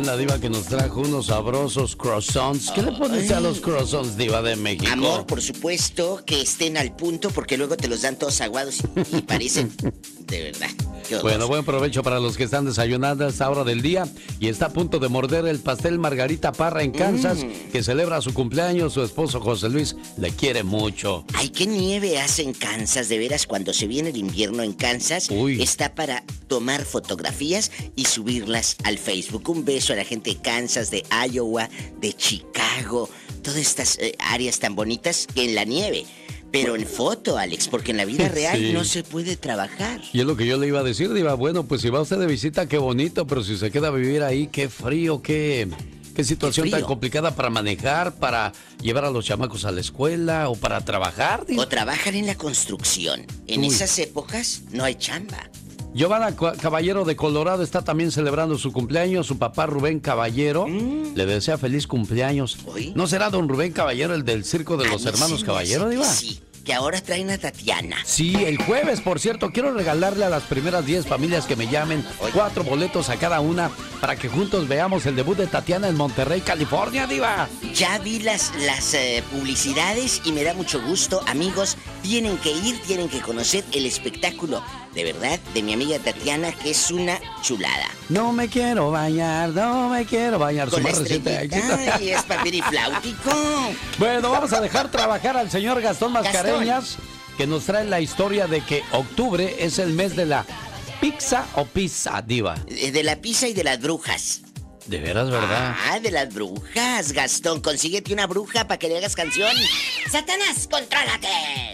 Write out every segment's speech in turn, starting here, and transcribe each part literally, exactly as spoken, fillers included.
la diva que nos trajo unos sabrosos croissants. ¿Qué le pones a los croissants, diva de México? Amor, por supuesto, que estén al punto porque luego te los dan todos aguados y, y parecen de verdad. Bueno, buen provecho para los que están desayunando a esta hora del día y está a punto de morder el pastel Margarita Parra en Kansas, mm. que celebra su cumpleaños. Su esposo José Luis le quiere mucho. Ay, qué nieve hace en Kansas, de veras, cuando se viene el invierno en Kansas. Uy. Está para tomar fotografías y subirlas al Facebook. Un beso a la gente de Kansas, de Iowa, de Chicago, todas estas eh, áreas tan bonitas que en la nieve. Pero en foto, Alex, porque en la vida real sí. no se puede trabajar. Y es lo que yo le iba a decir, diva. Bueno, pues si va usted de visita, qué bonito, pero si se queda a vivir ahí, qué frío, qué, qué situación qué tan complicada para manejar, para llevar a los chamacos a la escuela o para trabajar. Diva. O trabajan en la construcción. En Uy. esas épocas no hay chamba. Giovanna Caballero de Colorado está también celebrando su cumpleaños. Su papá Rubén Caballero mm. le desea feliz cumpleaños. ¿Oye? ¿No será don Rubén Caballero el del circo de los hermanos Caballero, diva? Sí, que ahora traen a Tatiana. Sí, el jueves, por cierto, quiero regalarle a las primeras diez familias que me llamen Oye. cuatro boletos a cada una para que juntos veamos el debut de Tatiana en Monterrey, California, diva. Ya vi las, las eh, publicidades y me da mucho gusto. Amigos, tienen que ir, tienen que conocer el espectáculo, de verdad, de mi amiga Tatiana, que es una chulada. No me quiero bañar, no me quiero bañar. Con la estrellita y es papirifláutico. Bueno, vamos a dejar trabajar al señor Gastón Mascareñas, Gastón. que nos trae la historia de que octubre es el mes de la pizza o pizza, diva. De la pizza y de las brujas. De veras, ¿verdad? Ah, de las brujas, Gastón. Consíguete una bruja para que le hagas canción. ¡Satanás, contrólate!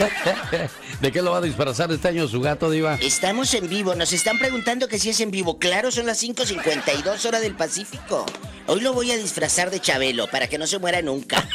¿De qué lo va a disfrazar este año su gato, diva? Estamos en vivo. Nos están preguntando que si es en vivo. Claro, son las cinco cincuenta y dos hora del Pacífico. Hoy lo voy a disfrazar de Chabelo para que no se muera nunca.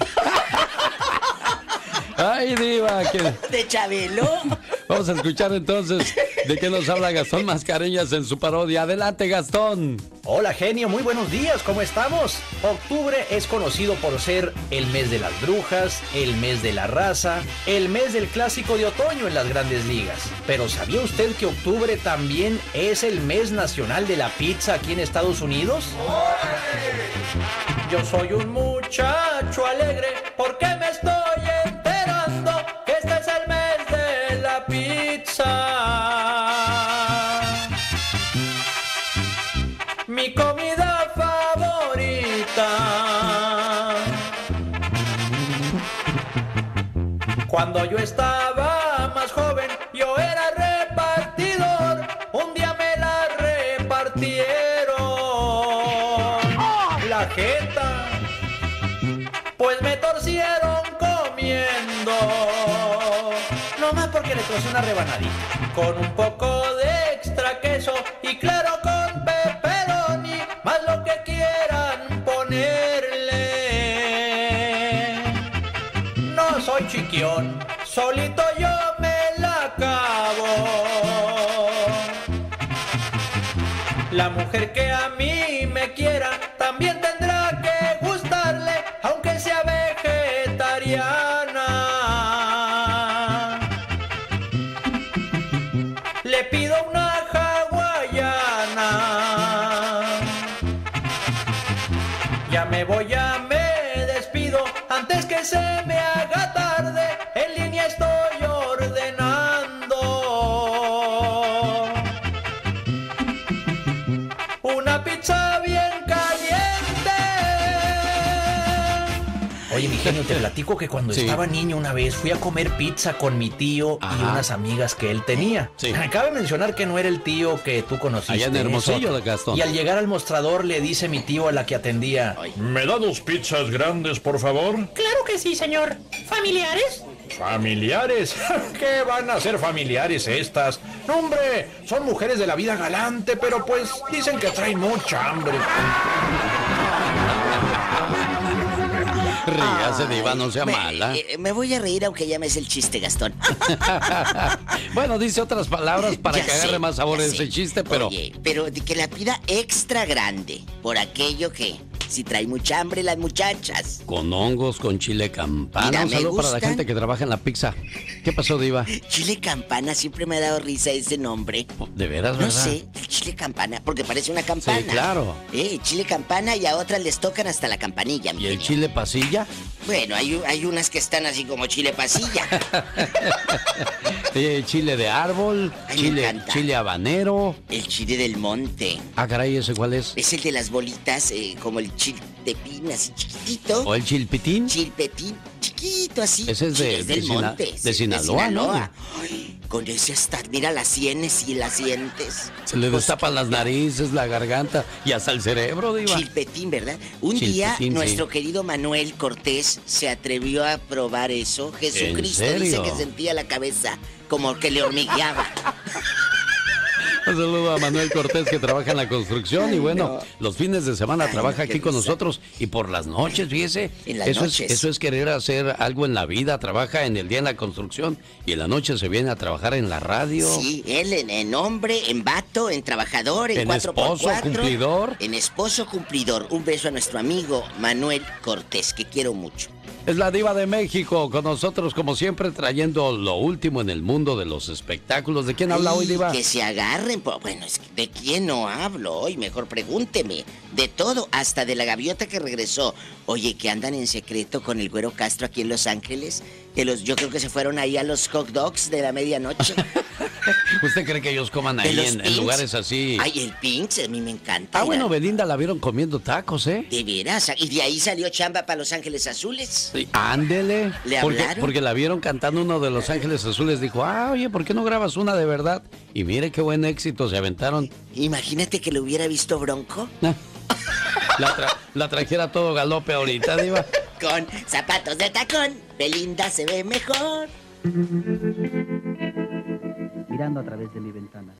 ¡Ay, diva! ¿Qué? ¿De Chabelo? Vamos a escuchar entonces de qué nos habla Gastón Mascareñas en su parodia. ¡Adelante, Gastón! Hola, genio, muy buenos días, ¿cómo estamos? Octubre es conocido por ser el mes de las brujas, el mes de la raza, el mes del clásico de otoño en las grandes ligas. Pero ¿sabía usted que octubre también es el mes nacional de la pizza aquí en Estados Unidos? Yo soy un muchacho alegre porque me estoy enterando que este es el mes de la pizza. Mi comida favorita. Cuando yo estaba más joven, yo era repartidor. Un día me la repartieron. La jeta, pues me torcieron comiendo. No más porque le trocé una rebanadita con un poco de extra queso y claro con pepperoni, más lo que quieran ponerle. No soy chiquión, solito yo me la acabo. La mujer que a mí me quiera también tendrá que gustarle, aunque sea vegetariana. Le pido una hawaiana. Ya me voy, ya me despido, antes que se me haga tarde, en línea estoy ordenando. Una pizza bien caliente. Oye, mi genio, te platico que cuando sí. estaba niño una vez fui a comer pizza con mi tío Ajá. y unas amigas que él tenía. Sí. Cabe mencionar que no era el tío que tú conociste. Allá en Hermosillo, de Gastón. Y al llegar al mostrador le dice mi tío a la que atendía: ¿me da dos pizzas grandes, por favor? Claro que sí, señor. ¿Familiares? ¿Familiares? ¿Qué van a ser familiares estas? No, hombre, son mujeres de la vida galante, pero pues dicen que traen mucha hambre. Ríase, diva, no sea me, mala. Eh, me voy a reír aunque llames el chiste, Gastón. Bueno, dice otras palabras para ya que agarre sé, más sabor ese chiste, pero... Oye, pero de que la pida extra grande, por aquello que... si trae mucha hambre las muchachas. Con hongos, con chile campana. Mira, un saludo para la gente que trabaja en la pizza. ¿Qué pasó, Diva? Chile campana, siempre me ha dado risa ese nombre. ¿De veras, verdad? No sé, el chile campana, porque parece una campana. Sí, claro. Eh, chile campana y a otras les tocan hasta la campanilla. ¿Y el chile pasilla? Bueno, hay, hay unas que están así como chile pasilla. eh, chile de árbol, Ay, chile, chile habanero. El chile del monte. Ah, caray, ¿ese cuál es? Es el de las bolitas, eh, como el chiltepín, así chiquitito. ¿O el chilpitín? Chilpetín, chiquito, así. Ese es de, es del de, monte. Sina, de Sinaloa, de Sinaloa, ¿no? Ay, con ese hasta, mira las sienes y las dientes. Se le destapan las narices, la garganta y hasta el cerebro, Diva. Chilpetín, ¿verdad? Un Chilpetín, día sí. nuestro querido Manuel Cortés se atrevió a probar eso. Jesucristo ¿En dice serio? que sentía la cabeza como que le hormigueaba. Un saludo a Manuel Cortés, que trabaja en la construcción. Ay, y bueno, no. los fines de semana Ay, trabaja aquí con nosotros. Y por las noches, fíjese. En las eso, noches. Es, eso es querer hacer algo en la vida. Trabaja en el día en la construcción y en la noche se viene a trabajar en la radio. Sí, él en, en hombre, en vato, en trabajador, en, en cuatro por cuatro. En esposo cumplidor. En esposo cumplidor. Un beso a nuestro amigo Manuel Cortés, que quiero mucho. Es la Diva de México, con nosotros como siempre trayendo lo último en el mundo de los espectáculos. ¿De quién habla Ay, hoy, Diva? Que se agarren, bueno, es que ¿de quién no hablo hoy? Mejor pregúnteme. De todo, hasta de la gaviota que regresó. Oye, que andan en secreto con el Güero Castro aquí en Los Ángeles. Que los, yo creo que se fueron ahí a los hot dogs de la medianoche. ¿Usted cree que ellos coman ahí en, en lugares así? Ay, el Pinks, a mí me encanta. Ah, bueno, Belinda la vieron comiendo tacos, ¿eh? De veras, y de ahí salió chamba para Los Ángeles Azules. Sí, ándele. ¿Le porque, hablaron? porque la vieron cantando uno de Los Ángeles Azules. Dijo, ah, oye, ¿por qué no grabas una de verdad? Y mire qué buen éxito se aventaron. Imagínate que lo hubiera visto Bronco. La, tra la trajera todo galope ahorita, Diva. Con zapatos de tacón, Belinda se ve mejor. Mirando a través de mi ventana.